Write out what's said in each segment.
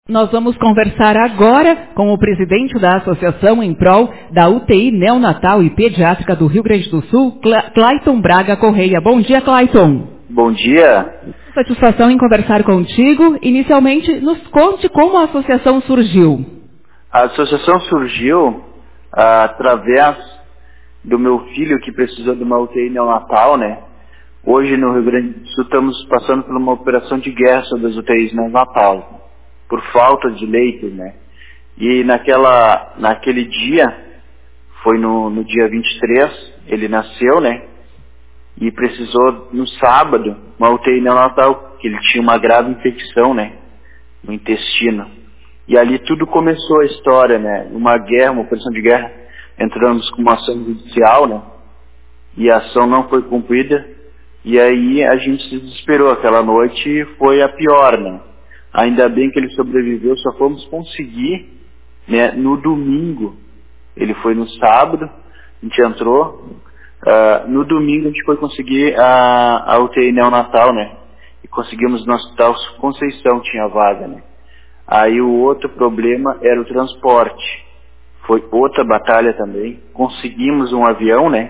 Nós vamos conversar agora com o presidente da Associação em Prol da UTI Neonatal e Pediátrica do Rio Grande do Sul, Clayton Braga Correia. Bom dia, Clayton. Bom dia. Satisfação em conversar contigo. Inicialmente, nos conte como a associação surgiu. A associação surgiu através do meu filho que precisou de uma UTI neonatal, né? Hoje no Rio Grande do Sul estamos passando por uma operação de guerra sobre as UTIs neonatais, por falta de leitos, né? E naquele dia, foi no dia 23, ele nasceu, né? E precisou, no sábado, uma UTI neonatal, que ele tinha uma grave infecção, né? No intestino. E ali tudo começou a história, né? Uma operação de guerra, entramos com uma ação judicial, né? E a ação não foi cumprida. E aí a gente se desesperou. Aquela noite foi a pior, né? Ainda bem que ele sobreviveu, só fomos conseguir, né, no domingo. Ele foi no sábado, a gente entrou, no domingo a gente foi conseguir a UTI neonatal, né, e conseguimos no Hospital Conceição, tinha vaga, né. Aí o outro problema era o transporte, foi outra batalha também, conseguimos um avião, né,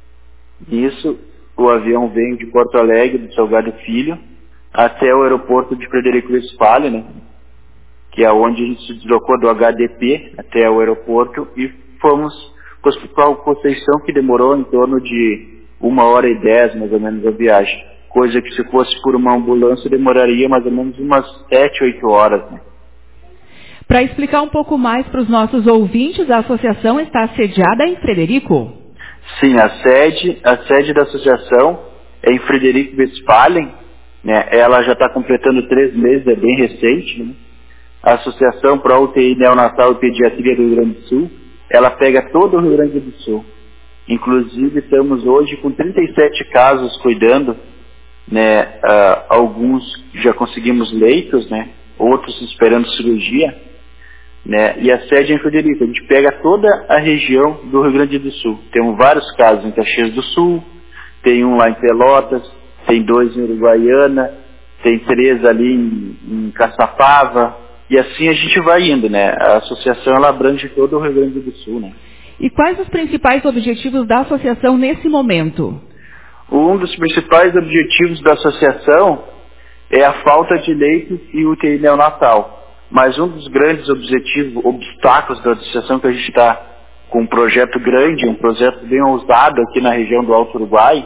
isso, o avião veio de Porto Alegre, do Salgado Filho, até o aeroporto de Frederico Westphalen, né? Que é onde a gente se deslocou do HDP até o aeroporto e fomos para o Hospital Conceição, que demorou em torno de 1h10 mais ou menos a viagem. Coisa que se fosse por uma ambulância demoraria mais ou menos umas 7, 8 horas, né? Para explicar um pouco mais para os nossos ouvintes, a associação está sediada em Frederico? Sim, a sede da associação é em Frederico Westphalen, né? Ela já está completando 3 meses, é bem recente, né? A Associação Pro UTI Neonatal e Pediatria do Rio Grande do Sul, ela pega todo o Rio Grande do Sul. Inclusive, estamos hoje com 37 casos cuidando, né? Alguns já conseguimos leitos, né? Outros esperando cirurgia, né? E a sede é em Frederico. A gente pega toda a região do Rio Grande do Sul. Temos vários casos em Caxias do Sul, tem um lá em Pelotas, tem 2 em Uruguaiana, tem 3 ali em Caçapava, e assim a gente vai indo, né? A associação, ela abrange todo o Rio Grande do Sul, né? E quais os principais objetivos da associação nesse momento? Um dos principais objetivos da associação é a falta de leitos e UTI neonatal. Mas um dos grandes obstáculos da associação, que a gente está com um projeto grande, um projeto bem ousado aqui na região do Alto Uruguai,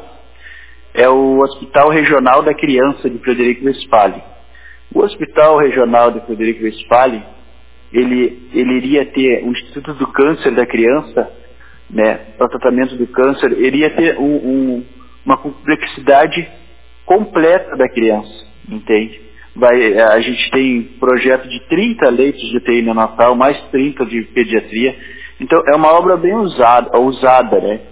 é o Hospital Regional da Criança de Frederico Westphalen. O Hospital Regional de Frederico Westphalen, ele iria ter o Instituto do Câncer da Criança, né, para o tratamento do câncer, iria ter uma complexidade completa da criança, entende? A gente tem projeto de 30 leitos de UTI neonatal, mais 30 de pediatria, então é uma obra bem ousada, né?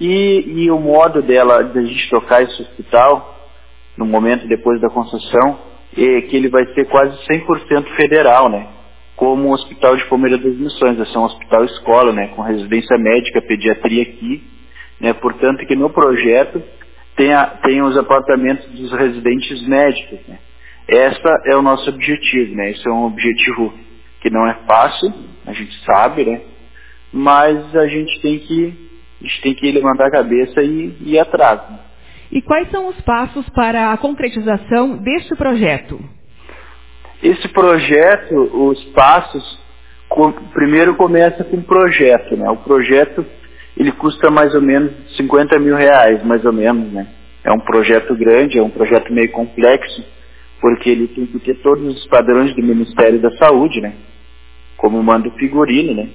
E o modo de a gente tocar esse hospital, no momento depois da concessão, é que ele vai ser quase 100% federal, né? Como o Hospital de Palmeira das Missões, vai ser um hospital escola, né? Com residência médica, pediatria aqui, né? Portanto, que no projeto tem os apartamentos dos residentes médicos, né? Esse é o nosso objetivo, né? Esse é um objetivo que não é fácil, a gente sabe, né? Mas a gente tem que levantar a cabeça e ir atrás. E quais são os passos para a concretização deste projeto? Esse projeto, os passos, primeiro começa com o projeto, né? O projeto, ele custa mais ou menos 50 mil reais, mais ou menos, né? É um projeto grande, é um projeto meio complexo, porque ele tem que ter todos os padrões do Ministério da Saúde, né? Como manda o figurino, né?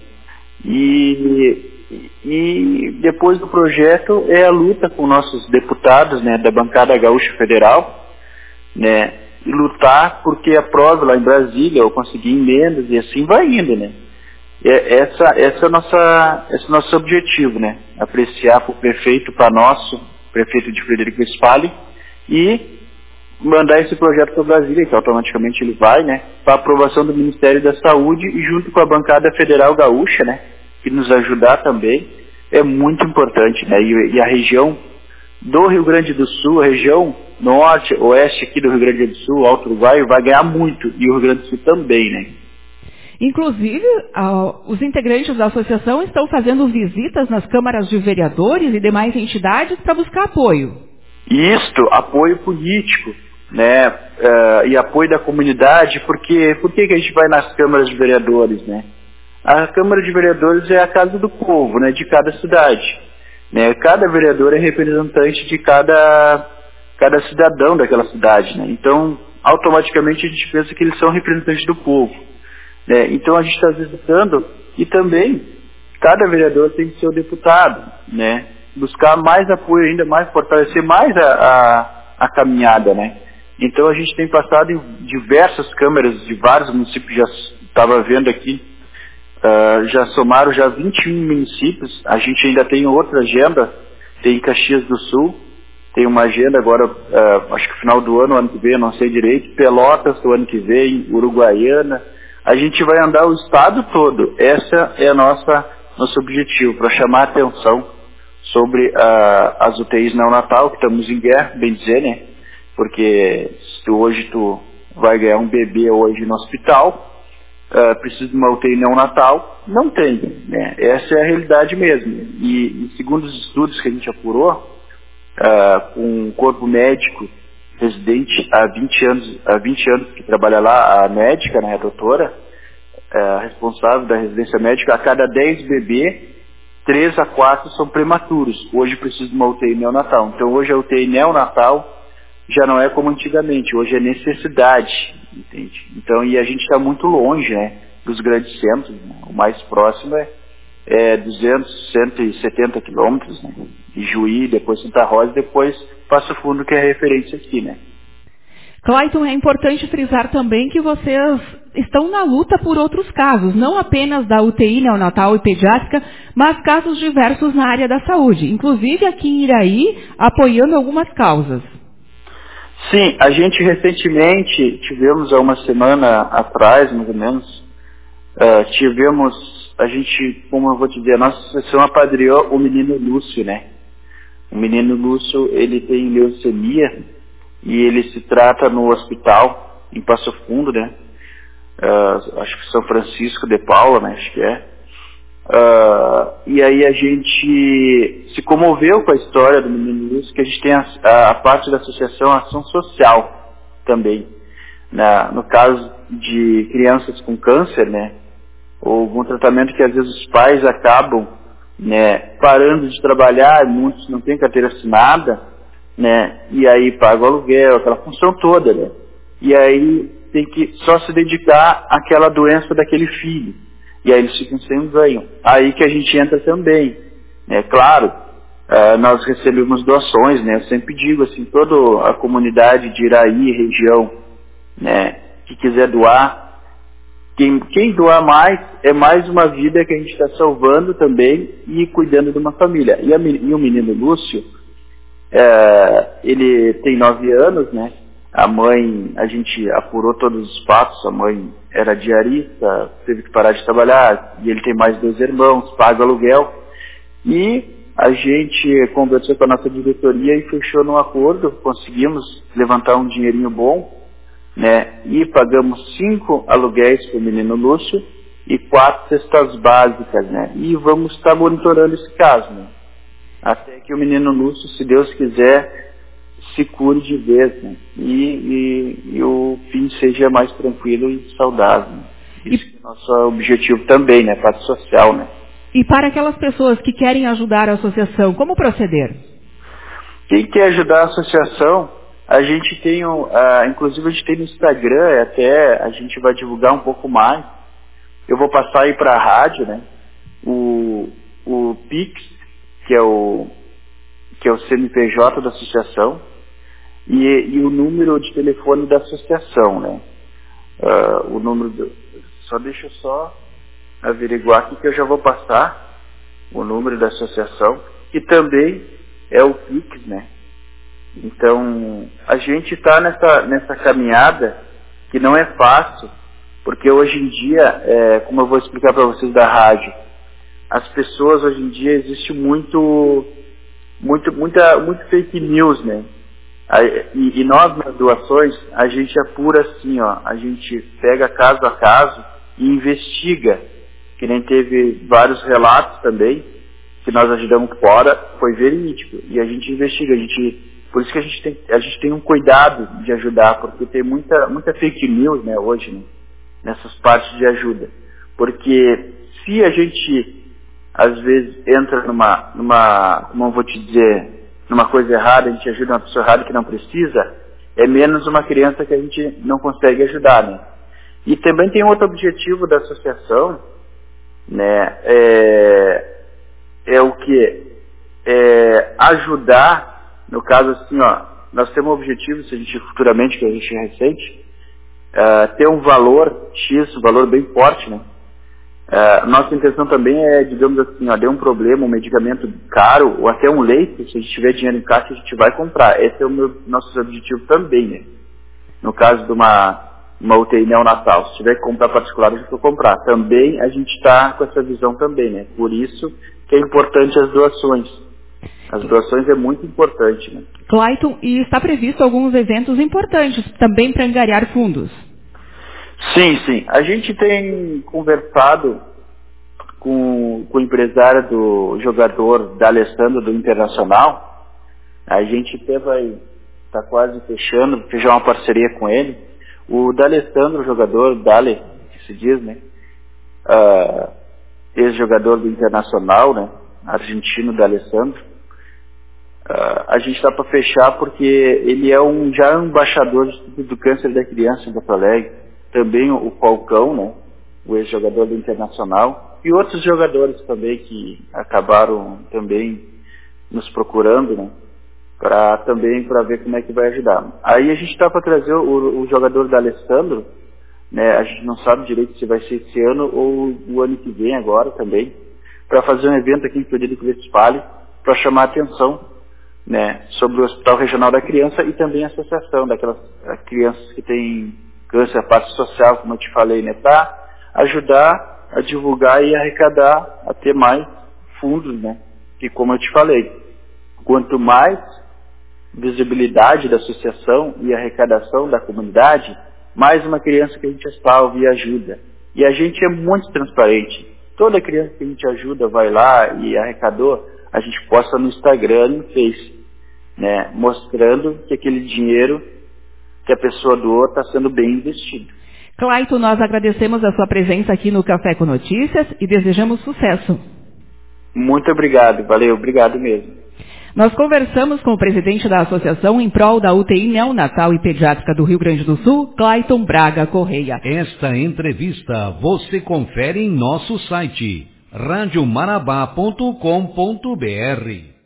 E depois do projeto é a luta com nossos deputados, né, da bancada gaúcha federal, né, e lutar porque aprove lá em Brasília ou conseguir emendas e assim vai indo, né. Esse é o nosso objetivo, né, apreciar para o prefeito, prefeito de Frederico Westphalen, e mandar esse projeto para Brasília, que automaticamente ele vai, né, para aprovação do Ministério da Saúde e junto com a bancada federal gaúcha, né, que nos ajudar também, é muito importante, né? E a região do Rio Grande do Sul, a região norte, oeste aqui do Rio Grande do Sul, Alto Uruguai, vai ganhar muito, e o Rio Grande do Sul também, né? Inclusive, os integrantes da associação estão fazendo visitas nas câmaras de vereadores e demais entidades para buscar apoio. Isto, apoio político, né, e apoio da comunidade, porque por que a gente vai nas câmaras de vereadores, né? A Câmara de Vereadores é a casa do povo, né, de cada cidade, né? Cada vereador é representante de cada cidadão daquela cidade, né? Então, automaticamente a gente pensa que eles são representantes do povo, né? Então a gente está visitando e também cada vereador tem seu deputado, né? Buscar mais apoio ainda mais, fortalecer mais a caminhada, né? Então a gente tem passado em diversas câmaras de vários municípios, já estava vendo aqui, já somaram já 21 municípios. A gente ainda tem outra agenda, tem Caxias do Sul, tem uma agenda agora, acho que final do ano que vem, eu não sei direito, Pelotas do ano que vem, Uruguaiana. A gente vai andar o estado todo. Essa é nosso objetivo, para chamar a atenção sobre as UTIs neonatal, que estamos em guerra, bem dizer, né? Porque se hoje tu vai ganhar um bebê hoje no hospital, precisa de uma UTI neonatal, não tem, né? Essa é a realidade mesmo. E segundo os estudos que a gente apurou, com um corpo médico residente há 20 anos que trabalha lá, a médica, né, a doutora, responsável da residência médica, a cada 10 bebês, 3 a 4 são prematuros. Hoje precisa de uma UTI neonatal. Então hoje a UTI neonatal já não é como antigamente, hoje é necessidade, entende? Então, e a gente está muito longe, né, dos grandes centros, né? O mais próximo é 170 quilômetros, né? Ijuí, depois Santa Rosa, depois Passo Fundo, que é a referência aqui, né? Clayton, é importante frisar também que vocês estão na luta por outros casos, não apenas da UTI neonatal e pediátrica, mas casos diversos na área da saúde, inclusive aqui em Iraí, apoiando algumas causas. Sim, a gente recentemente tivemos, há uma semana atrás, mais ou menos, a gente, como eu vou te dizer, a nossa associação apadrinhou o menino Lúcio, né? O menino Lúcio, ele tem leucemia e ele se trata no hospital, em Passo Fundo, né? Acho que São Francisco de Paula, né? Acho que é. E aí a gente se comoveu com a história do menino Lúcio, que a gente tem a parte da associação Ação Social também. No caso de crianças com câncer, né? Ou algum tratamento que às vezes os pais acabam, né, parando de trabalhar, muitos não têm carteira assinada, né? E aí pagam aluguel, aquela função toda, né? E aí tem que só se dedicar àquela doença daquele filho. E aí eles ficam sem um ganho. Aí que a gente entra também, né? Claro, nós recebemos doações, né? Eu sempre digo assim, toda a comunidade de Iraí, região, né, que quiser doar, quem doar mais, é mais uma vida que a gente está salvando também e cuidando de uma família. E o menino Lúcio, ele tem 9 anos, né? A mãe, a gente apurou todos os fatos, a mãe era diarista, teve que parar de trabalhar, e ele tem mais 2 irmãos, paga aluguel. E a gente conversou com a nossa diretoria e fechou num acordo, conseguimos levantar um dinheirinho bom, né? E pagamos 5 aluguéis para o menino Lúcio e 4 cestas básicas, né? E vamos estar monitorando esse caso, né? Até que o menino Lúcio, se Deus quiser, se cure de vez, né? E o fim seja mais tranquilo e saudável. Né? Isso é o nosso objetivo também, né? Parte social, né? E para aquelas pessoas que querem ajudar a associação, como proceder? Quem quer ajudar a associação, a gente tem, inclusive a gente tem no Instagram, até a gente vai divulgar um pouco mais. Eu vou passar aí para a rádio, né? O Pix, que é o CNPJ da associação, e o número de telefone da associação, né? O número deixa eu só averiguar aqui que eu já vou passar o número da associação, que também é o Pix, né? Então, a gente está nessa caminhada que não é fácil, porque hoje em dia, como eu vou explicar para vocês da rádio, as pessoas hoje em dia existe muito fake news, né? E nós nas doações, a gente apura assim, ó, a gente pega caso a caso e investiga, que nem teve vários relatos também, que nós ajudamos fora, foi verídico, e a gente investiga, por isso que a gente tem um cuidado de ajudar, porque tem muita fake news, né, hoje, né, nessas partes de ajuda, porque se a gente, às vezes, entra como eu vou te dizer, numa coisa errada, a gente ajuda uma pessoa errada que não precisa, é menos uma criança que a gente não consegue ajudar, né. E também tem outro objetivo da associação, né, é o que? Ajudar, no caso assim, ó, nós temos um objetivo, se a gente futuramente, que a gente recente, ter um valor X, um valor bem forte, né? Nossa intenção também é, digamos assim, ó, deu um problema, um medicamento caro, ou até um leite, se a gente tiver dinheiro em caixa, a gente vai comprar. Esse é o nosso objetivo também, né? No caso de uma UTI neonatal, se tiver que comprar particular, a gente vai comprar. Também a gente está com essa visão também, né? Por isso que é importante as doações. As doações é muito importante, né? Clayton, e está previsto alguns eventos importantes também para angariar fundos. Sim. A gente tem conversado com o empresário do jogador D'Alessandro do Internacional. A gente até vai estar quase fechando uma parceria com ele. O D'Alessandro, o jogador Dale, que se diz, né? Ex-jogador do Internacional, né? Argentino D'Alessandro. A gente está para fechar porque ele é já embaixador do câncer da criança em Porto Alegre. Também o Falcão, né? O ex-jogador do Internacional. E outros jogadores também que acabaram também nos procurando, né? Para ver como é que vai ajudar. Aí a gente está para trazer o jogador D'Alessandro, né? A gente não sabe direito se vai ser esse ano ou o ano que vem agora também, para fazer um evento aqui em Frederico Westphalen, para chamar a atenção, né, sobre o Hospital Regional da Criança e também a associação daquelas crianças que têm câncer, a parte social, como eu te falei, né, para ajudar a divulgar e arrecadar, a ter mais fundos, né, que como eu te falei, quanto mais visibilidade da associação e arrecadação da comunidade, mais uma criança que a gente salva e ajuda. E a gente é muito transparente. Toda criança que a gente ajuda, vai lá e arrecadou, a gente posta no Instagram e no Face, né, mostrando que aquele dinheiro que a pessoa doou está sendo bem investido. Clayton, nós agradecemos a sua presença aqui no Café com Notícias e desejamos sucesso. Muito obrigado, valeu, obrigado mesmo. Nós conversamos com o presidente da Associação em prol da UTI Neonatal e Pediátrica do Rio Grande do Sul, Clayton Braga Correia. Esta entrevista você confere em nosso site radiomarabá.com.br.